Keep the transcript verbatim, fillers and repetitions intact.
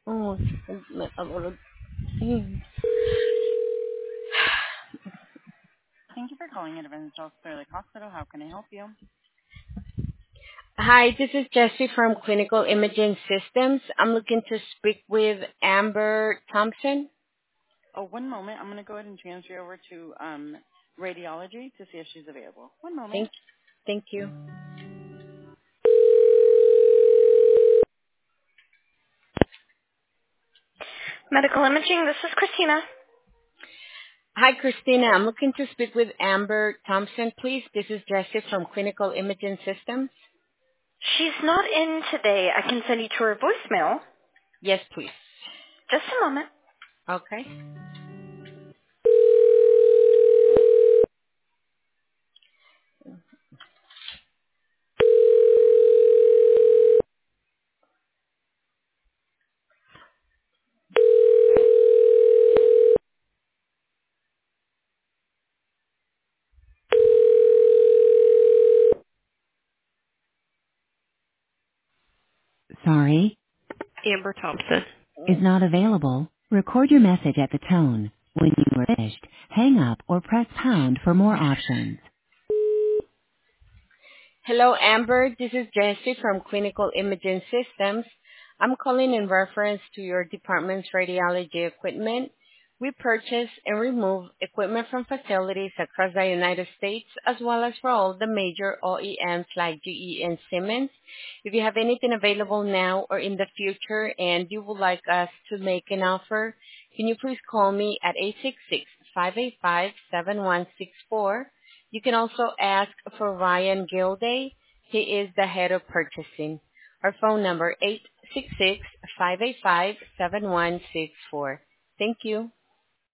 Oh, me adoro. Mm. Thank you for calling Adventist Health Clear Lake Hospital. How can I help you? Hi, this is Jessie from Clinical Imaging Systems. I'm looking to speak with Amber Thompson. Oh, one moment. I'm going to go ahead and transfer you over to um, radiology to see if she's available. One moment. Thank, thank you. Medical imaging, this is Christina. Hi, Christina. I'm looking to speak with Amber Thompson, please. This is Jessie from Clinical Imaging Systems. She's not in today. I can send you to her voicemail. Yes, please. Just a moment. Okay. Sorry, Amber Thompson. is not available. Record your message at the tone. When you are finished, hang up or press pound for more options. Hello, Amber. This is Jessie from Clinical Imaging Systems. I'm calling in reference to your department's radiology equipment. We purchase and remove equipment from facilities across the United States as well as for all the major O E Ms like G E and Siemens. If you have anything available now or in the future and you would like us to make an offer, can you please call me at eight six six, five eight five, seven one six four. You can also ask for Ryan Gilday. He is the head of purchasing. Our phone number eight six six, five eight five, seven one six four. Thank you.